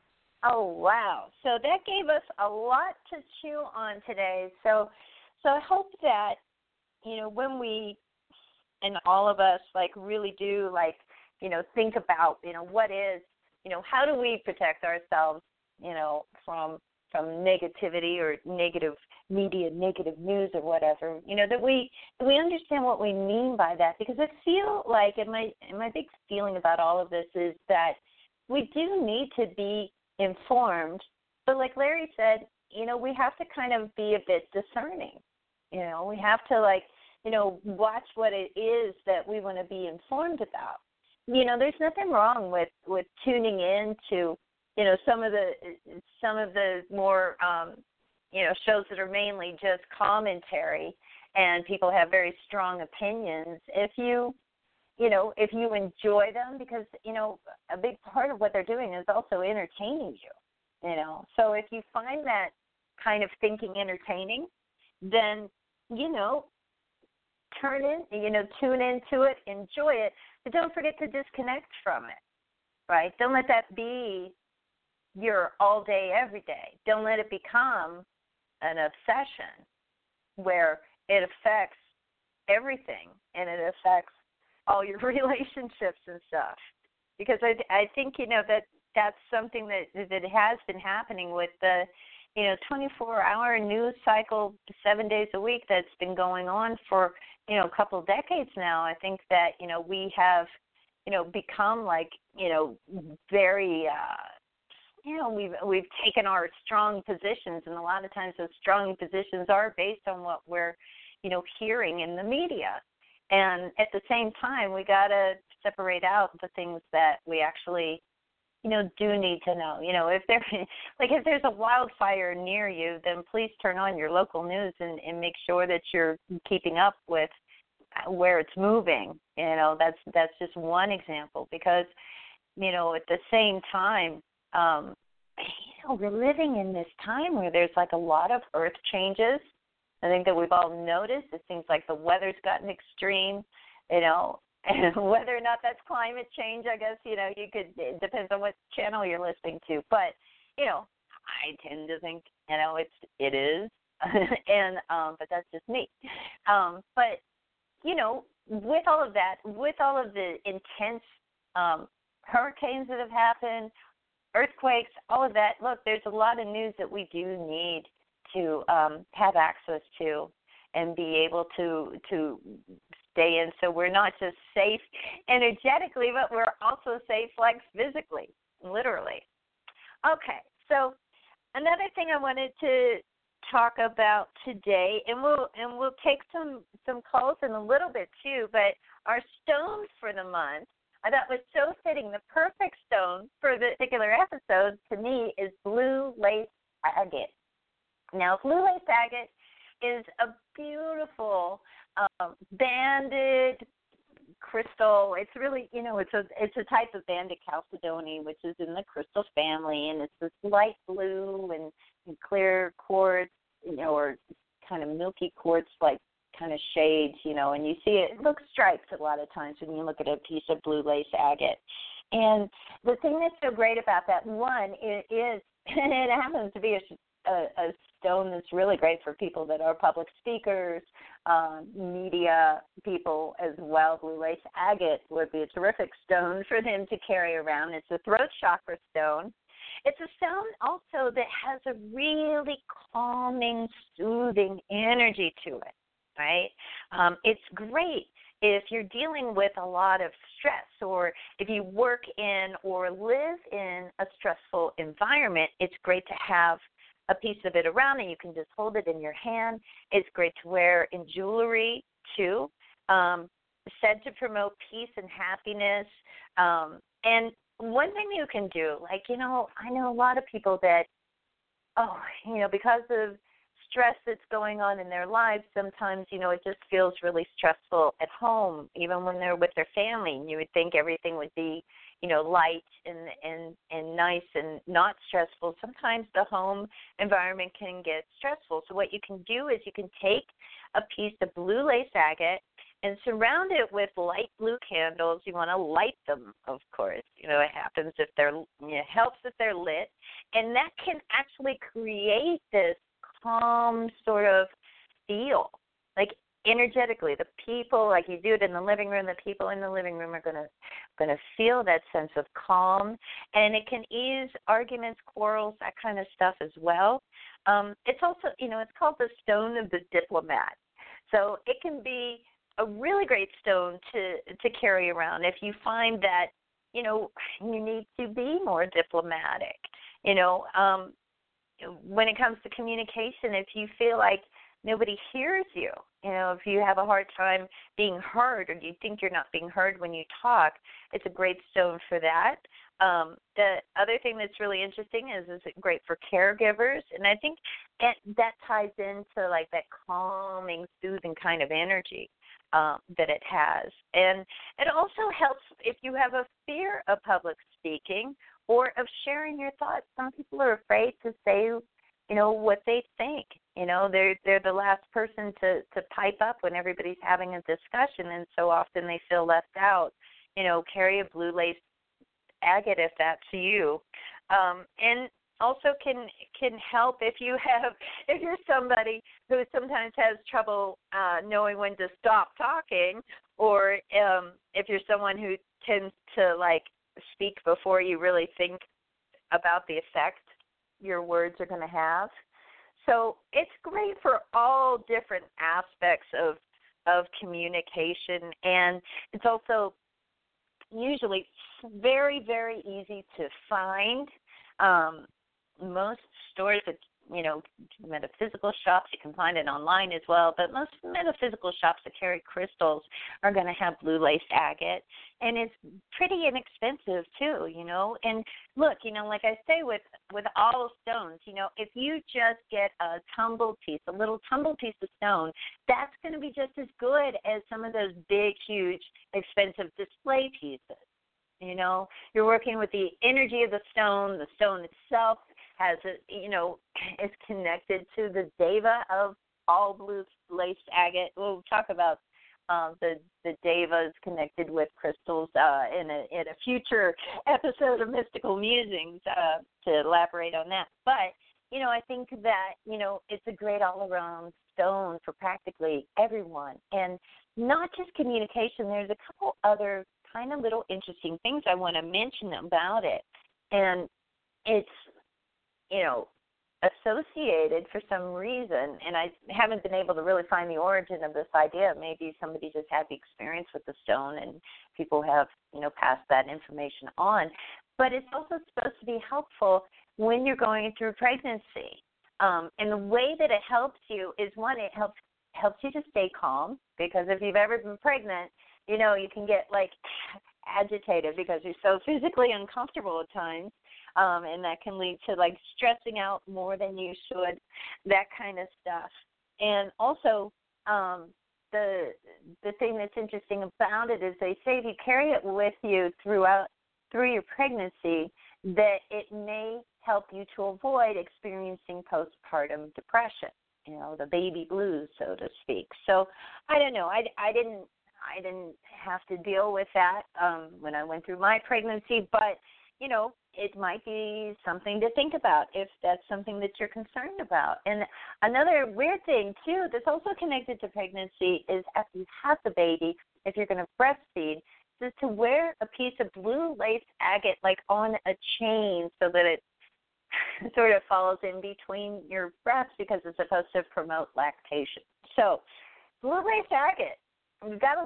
Oh, wow. So that gave us a lot to chew on today. So so I hope that, you know, when we, and all of us, like, really do, like, you know, think about, you know, what is, you know, how do we protect ourselves, you know, from from negativity or negative media, negative news or whatever, you know, that we that we understand what we mean by that. Because I feel like, and my, and my big feeling about all of this is that we do need to be informed, but like Larry said, you know, we have to kind of be a bit discerning. You know, we have to, like, you know, watch what it is that we want to be informed about. You know, there's nothing wrong with, with tuning in to, you know, some of the some of the more, um, you know, shows that are mainly just commentary and people have very strong opinions. If you, you know, if you enjoy them, because, you know, a big part of what they're doing is also entertaining you, you know. So if you find that kind of thinking entertaining, then, you know, turn in, you know, tune into it, enjoy it, but don't forget to disconnect from it, right? Don't let that be your all day, every day. Don't let it become an obsession where it affects everything and it affects all your relationships and stuff. Because I, I think, you know, that that's something that that has been happening with the, you know, twenty-four hour news cycle, seven days a week that's been going on for, you know, a couple of decades now. I think that, you know, we have, you know, become like, you know, very, uh, you know, we've we've taken our strong positions, and a lot of times those strong positions are based on what we're, you know, hearing in the media. And at the same time, we got to separate out the things that we actually, you know, do need to know. You know, if there, like if there's a wildfire near you, then please turn on your local news and, and make sure that you're keeping up with where it's moving. You know, that's that's just one example, because, you know, at the same time, um, you know, we're living in this time where there's like a lot of earth changes. I think that we've all noticed. It seems like the weather's gotten extreme, you know, and whether or not that's climate change, I guess, you know, you could, it depends on what channel you're listening to. But, you know, I tend to think, you know, it's, it is, and, um, but that's just me. Um, but, you know, with all of that, with all of the intense um, hurricanes that have happened, earthquakes, all of that, look, there's a lot of news that we do need to um, have access to and be able to to stay in, so we're not just safe energetically, but we're also safe, like, physically, literally. Okay, so another thing I wanted to talk about today, and we'll and we'll take some some calls in a little bit too, but our stone for the month, I thought was so fitting. The perfect stone for the particular episode to me is blue lace agate. Now, blue lace agate is a beautiful um, banded crystal. It's really, you know, it's a it's a type of banded chalcedony, which is in the crystal family, and it's this light blue and, and clear quartz, you know, or kind of milky quartz, like kind of shades, you know, and you see it, it looks striped a lot of times when you look at a piece of blue lace agate. And the thing that's so great about that, one, it is, and it happens to be a, a, a stone that's really great for people that are public speakers, um, media people as well. Blue lace agate would be a terrific stone for them to carry around. It's a throat chakra stone. It's a stone also that has a really calming, soothing energy to it, right? Um, it's great if you're dealing with a lot of stress, or if you work in or live in a stressful environment, it's great to have a piece of it around, and you can just hold it in your hand. It's great to wear in jewelry, too, um, said to promote peace and happiness. Um, and one thing you can do, like, you know, I know a lot of people that, oh, you know, because of stress that's going on in their lives, sometimes, you know, it just feels really stressful at home, even when they're with their family. And you would think everything would be, you know, light and, and, and nice and not stressful. Sometimes the home environment can get stressful. So what you can do is you can take a piece of blue lace agate and surround it with light blue candles. You want to light them, of course. You know, it happens if they're, you know, it helps if they're lit. And that can actually create this calm sort of feel, like energetically. The people, like you do it in the living room, the people in the living room are going to going to feel that sense of calm, and it can ease arguments, quarrels, that kind of stuff as well. Um, it's also, you know, it's called the stone of the diplomat. So it can be a really great stone to to carry around if you find that, you know, you need to be more diplomatic. You know, um, when it comes to communication, if you feel like nobody hears you, you know, if you have a hard time being heard, or you think you're not being heard when you talk, it's a great stone for that. Um, the other thing that's really interesting is, is it great for caregivers? And I think that, that ties into like that calming, soothing kind of energy um, that it has. And it also helps if you have a fear of public speaking or of sharing your thoughts. Some people are afraid to say, you know, what they think. You know, they're they're the last person to, to pipe up when everybody's having a discussion, and so often they feel left out. You know, carry a blue lace agate if that's you. Um, and also can can help if you have if you're somebody who sometimes has trouble uh, knowing when to stop talking, or um, if you're someone who tends to like speak before you really think about the effect your words are going to have. So it's great for all different aspects of of communication, and it's also usually very, very easy to find. Um, most stores that, you know, metaphysical shops, you can find it online as well, but most metaphysical shops that carry crystals are going to have blue lace agate, and it's pretty inexpensive too, you know. And look, you know, like I say with, with all stones, you know, if you just get a tumble piece, a little tumble piece of stone, that's going to be just as good as some of those big, huge, expensive display pieces. You know, you're working with the energy of the stone. The stone itself has, a, you know, is connected to the deva of all blue lace agate. We'll talk about um, the the devas connected with crystals uh, in a in a future episode of Mystical Musings uh, to elaborate on that. But you know, I think that you know it's a great all around stone for practically everyone, and not just communication. There's a couple other kind of little interesting things I want to mention about it, and it's, you know, associated for some reason, and I haven't been able to really find the origin of this idea. Maybe somebody just had the experience with the stone and people have, you know, passed that information on. But it's also supposed to be helpful when you're going through pregnancy. Um, and the way that it helps you is, one, it helps helps you to stay calm, because if you've ever been pregnant, you know, you can get, like, agitated because you're so physically uncomfortable at times, um, and that can lead to, like, stressing out more than you should, that kind of stuff. And also, um, the the thing that's interesting about it is they say if you carry it with you throughout through your pregnancy, that it may help you to avoid experiencing postpartum depression, you know, the baby blues, so to speak. So I don't know. I, I didn't I didn't have to deal with that um, when I went through my pregnancy, but, you know, it might be something to think about if that's something that you're concerned about. And another weird thing, too, that's also connected to pregnancy is after you have the baby, if you're going to breastfeed, is to wear a piece of blue lace agate, like on a chain, so that it sort of falls in between your breasts, because it's supposed to promote lactation. So blue lace agate, we've got a lot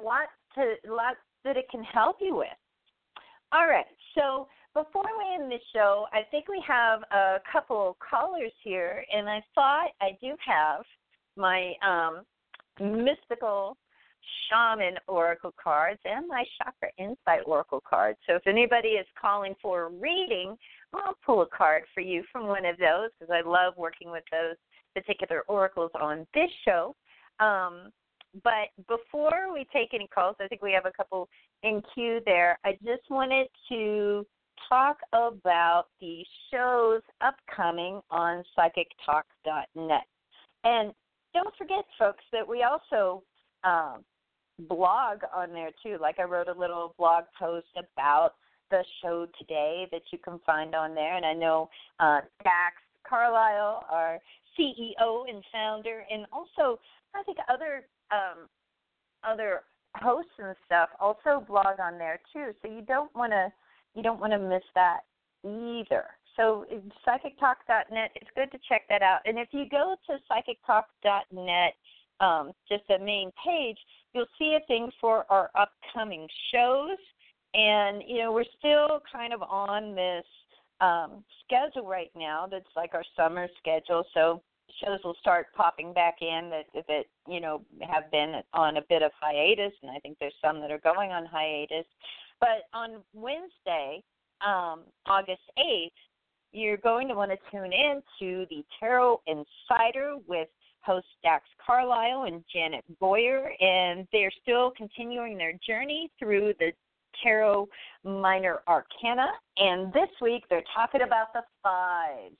to lots that it can help you with. All right, so before we end the show, I think we have a couple callers here, and I thought I do have my um, mystical shaman oracle cards and my chakra insight oracle cards. So if anybody is calling for a reading, I'll pull a card for you from one of those because I love working with those particular oracles on this show. Um, but before we take any calls, I think we have a couple in queue there. I just wanted to talk about the shows upcoming on psychic talk dot net. And don't forget, folks, that we also um, blog on there, too. Like I wrote a little blog post about the show today that you can find on there. And I know uh, Dax Carlisle, our C E O and founder, and also I think other um, other hosts and stuff also blog on there, too. So you don't want to you don't want to miss that either. So psychic talk dot net, it's good to check that out. And if you go to psychic talk dot net, um, just the main page, you'll see a thing for our upcoming shows. And, you know, we're still kind of on this um, schedule right now that's like our summer schedule. So shows will start popping back in that, that, you know, have been on a bit of hiatus. And I think there's some that are going on hiatus. But on Wednesday, um, August eighth, you're going to want to tune in to the Tarot Insider with host Dax Carlisle and Janet Boyer, and they're still continuing their journey through the Tarot Minor Arcana, and this week they're talking about the fives.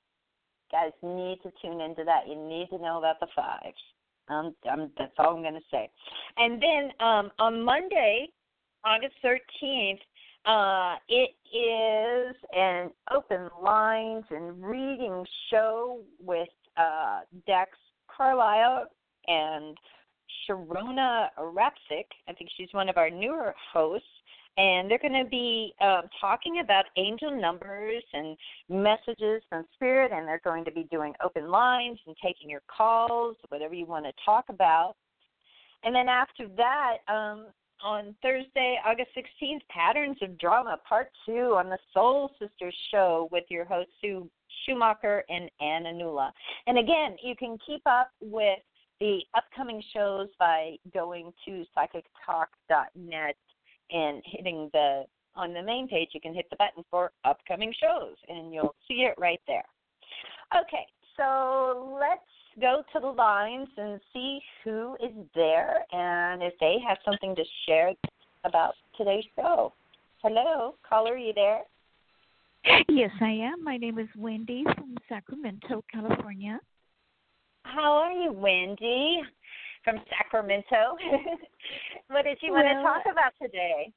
Guys need to tune into that. You need to know about the fives. Um, um, that's all I'm going to say. And then um, on Monday, August thirteenth, Uh, it is an open lines and reading show with uh, Dax Carlisle and Sharona Rapsic. I think she's one of our newer hosts. And they're going to be um, talking about angel numbers and messages from Spirit, and they're going to be doing open lines and taking your calls, whatever you want to talk about. And then after that, um, on Thursday, August sixteenth, Patterns of Drama, Part two on the Soul Sisters Show with your hosts, Sue Schumacher and Anna Nula. And again, you can keep up with the upcoming shows by going to psychic talk dot net and hitting the, on the main page, you can hit the button for upcoming shows, and you'll see it right there. Okay, so let's go to the lines and see who is there and if they have something to share about today's show. Hello, caller, are you there? Yes, I am. My name is Wendy from Sacramento, California. How are you, Wendy, from Sacramento? What did you well, want to talk about today?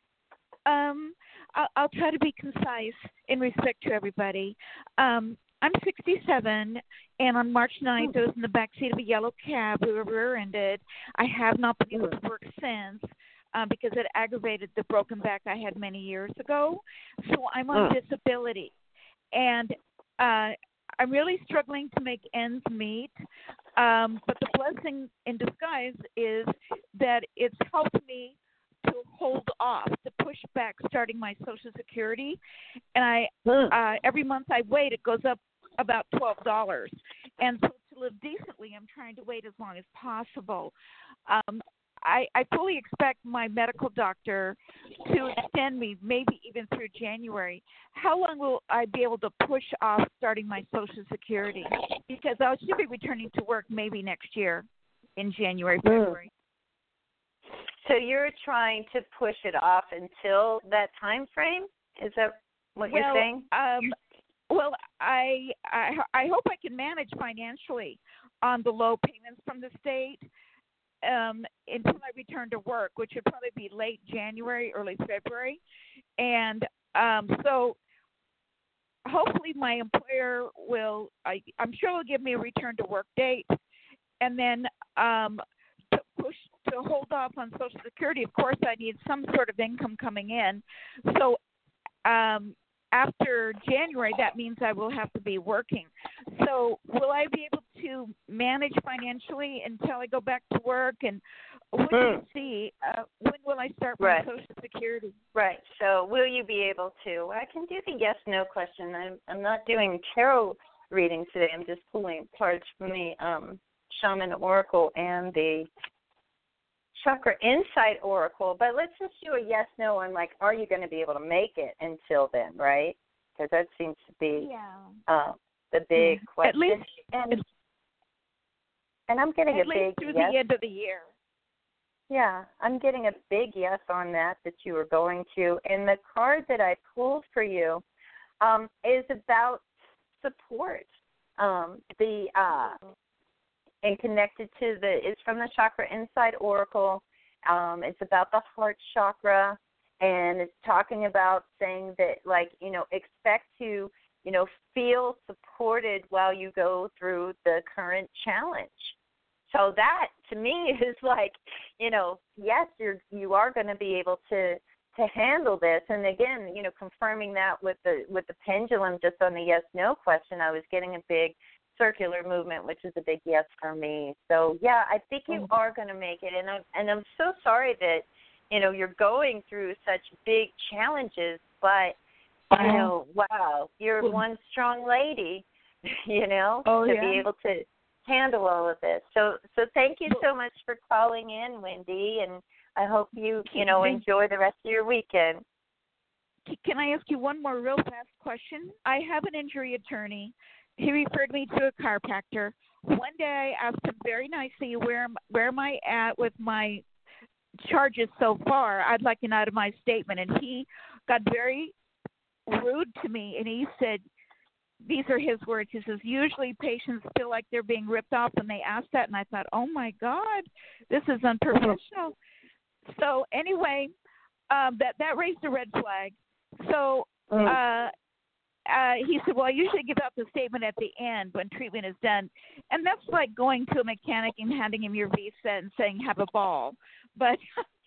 Um, I'll, I'll try to be concise in respect to everybody. Um, I'm sixty-seven, and on March ninth, I was in the backseat of a yellow cab. We were rear-ended. I have not been able to work since uh, because it aggravated the broken back I had many years ago. So I'm on oh. disability, and uh, I'm really struggling to make ends meet. Um, but the blessing in disguise is that it's helped me to hold off, to push back starting my Social Security. And I uh, every month I wait, it goes up about twelve dollars. And so to live decently, I'm trying to wait as long as possible. Um, I, I fully expect my medical doctor to extend me maybe even through January. How long will I be able to push off starting my Social Security? Because I should be returning to work maybe next year in January, February. So you're trying to push it off until that time frame? Is that what well, you're saying? Um, well, I, I I hope I can manage financially on the low payments from the state um, until I return to work, which would probably be late January, early February. And um, so hopefully my employer will, I, I'm sure will give me a return to work date. And then um, to push to hold off on Social Security, of course, I need some sort of income coming in. So um, after January, that means I will have to be working. So will I be able to manage financially until I go back to work? And what do Mm. you see? Uh, when will I start my Right. Social Security? Right. So will you be able to? I can do the yes no question. I'm I'm not doing tarot reading today. I'm just pulling cards from the um, Shaman Oracle and the Chakra Insight Oracle. But let's just do a yes no on like, are you going to be able to make it until then, right? Because that seems to be Yeah. uh, the big Yeah. question. At least, and, and I'm getting at a least big through yes. the end of the year. Yeah, I'm getting a big yes on that, that you are going to. And the card that I pulled for you um, is about support. Um, the uh, and connected to the, it's from the Chakra Insight Oracle. Um, it's about the heart chakra, and it's talking about saying that, like, you know, expect to, you know, feel supported while you go through the current challenge. So that, to me, is like, you know, yes, you're you are going to be able to to handle this. And again, you know, confirming that with the with the pendulum, just on the yes no question, I was getting a big circular movement, which is a big yes for me. So yeah, I think you are going to make it. And I'm and I'm so sorry that, you know, you're going through such big challenges, but you know, wow, you're one strong lady, you know, Oh, to yeah. be able to handle all of this. So so thank you so much for calling in, Wendy, and I hope you, you know, enjoy the rest of your weekend. Can I ask you one more real fast question? I have an injury attorney. He referred me to a chiropractor. One day I asked him very nicely, where, where am I at with my charges so far? I'd like an itemized statement. And he got very rude to me, and he said, these are his words. He says, usually patients feel like they're being ripped off when they ask that. And I thought, oh, my God, this is unprofessional. So anyway, um, that, that raised a red flag. So uh, uh, he said, well, I usually give out the statement at the end when treatment is done. And that's like going to a mechanic and handing him your visa and saying, have a ball. But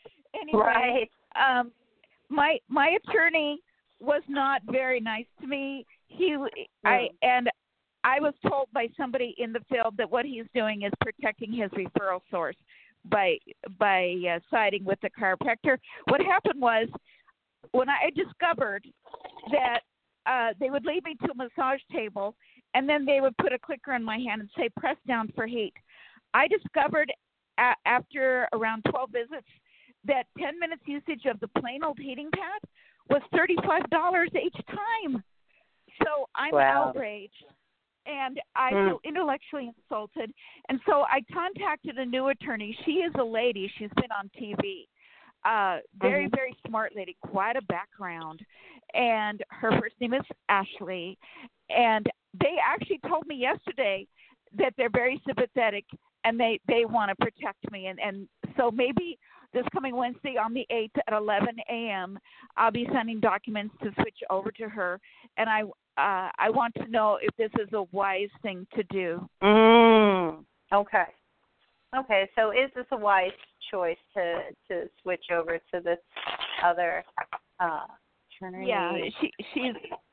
anyway, right. um, my my attorney was not very nice to me. He, I, and I was told by somebody in the field that what he's doing is protecting his referral source by by uh, siding with the chiropractor. What happened was, when I discovered that uh, they would lead me to a massage table, and then they would put a clicker in my hand and say, press down for heat. I discovered a- after around twelve visits that ten minutes usage of the plain old heating pad was thirty-five dollars each time. So I'm wow. outraged, and I mm. feel intellectually insulted. And so I contacted a new attorney. She is a lady. She's been on T V. Uh, very, mm-hmm. very smart lady, quite a background. And her first name is Ashley. And they actually told me yesterday that they're very sympathetic and they, they want to protect me. And, and so maybe this coming Wednesday on the eighth at eleven a.m., I'll be sending documents to switch over to her. And I uh, I want to know if this is a wise thing to do. Mm. Okay. Okay, so is this a wise choice to, to switch over to this other uh, attorney? Yeah, she, she's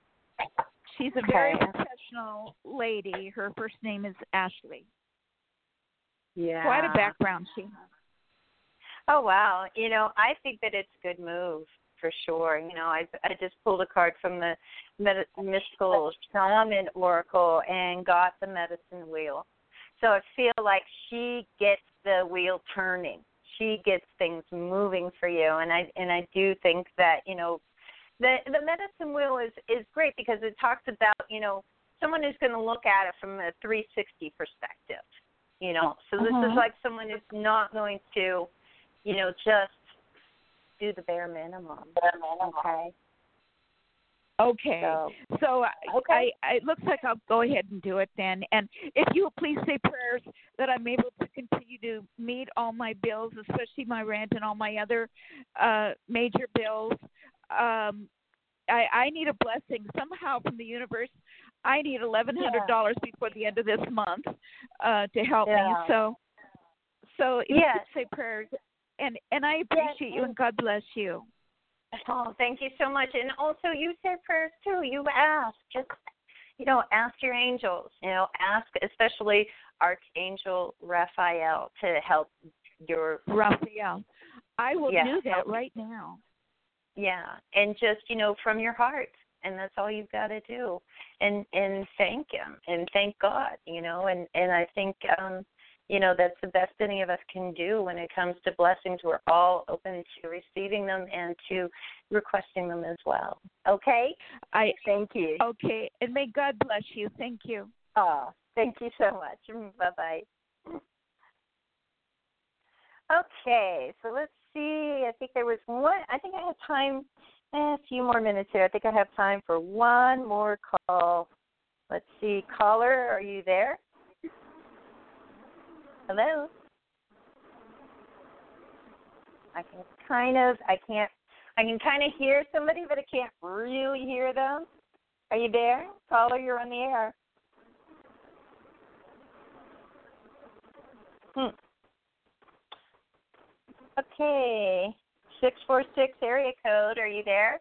she's a very okay. professional lady. Her first name is Ashley. Yeah. Quite a background she has. Oh, wow. You know, I think that it's a good move for sure. You know, I I just pulled a card from the Med- Mystical Shaman Oracle and got the medicine wheel. So I feel like she gets the wheel turning. She gets things moving for you. And I and I do think that, you know, the the medicine wheel is, is great because it talks about, you know, someone who's going to look at it from a three sixty perspective. You know, so this uh-huh. is like someone who's not going to, you know, just do the bare minimum. Bare minimum. Okay. Okay. So, so okay. I, I, it looks like I'll go ahead and do it then. And if you would please say prayers that I'm able to continue to meet all my bills, especially my rent and all my other uh, major bills. Um, I, I need a blessing somehow from the universe. I need eleven hundred dollars yeah. before the end of this month uh, to help yeah. me. So, so if yes. you could say prayers, and and I appreciate yes. you and God bless you. Oh, thank you so much. And also, you said prayers too. You ask, just you know, ask your angels. You know, ask especially Archangel Raphael to help your Raphael. I will yeah, do that help. right now. Yeah, and just, you know, from your heart, and that's all you've got to do, and and thank him and thank God, you know, and and I think um you know, that's the best any of us can do when it comes to blessings. We're all open to receiving them and to requesting them as well. Okay? I thank you. Okay, and may God bless you. Thank you. Oh, thank you so much. Bye-bye. Okay, so let's see. I think there was one. I think I have time, eh, a few more minutes here. I think I have time for one more call. Let's see. Caller, are you there? Hello? I can kind of, I can't, I can kind of hear somebody, but I can't really hear them. Are you there? Caller, you're on the air. Hmm. Okay. six four six area code, are you there?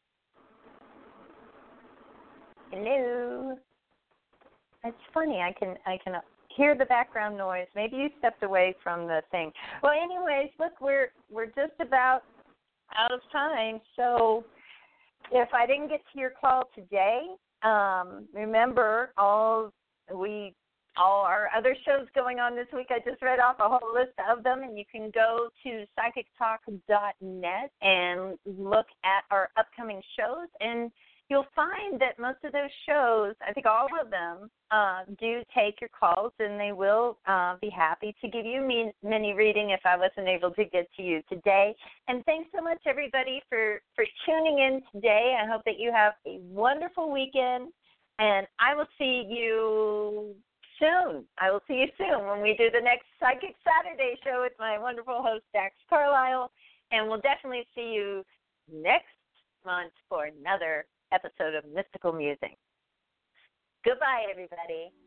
Hello? It's funny, I can, I can hear the background noise. Maybe you stepped away from the thing. Well, anyways, look, we're we're just about out of time. So if I didn't get to your call today, um, remember all we all our other shows going on this week. I just read off a whole list of them, and you can go to psychic talk dot net and look at our upcoming shows, and you'll find that most of those shows, I think all of them, uh, do take your calls, and they will uh, be happy to give you a mini reading if I wasn't able to get to you today. And thanks so much, everybody, for, for tuning in today. I hope that you have a wonderful weekend, and I will see you soon. I will see you soon when we do the next Psychic Saturday show with my wonderful host, Dax Carlisle, and we'll definitely see you next month for another episode of Mystical Musing. Goodbye, everybody.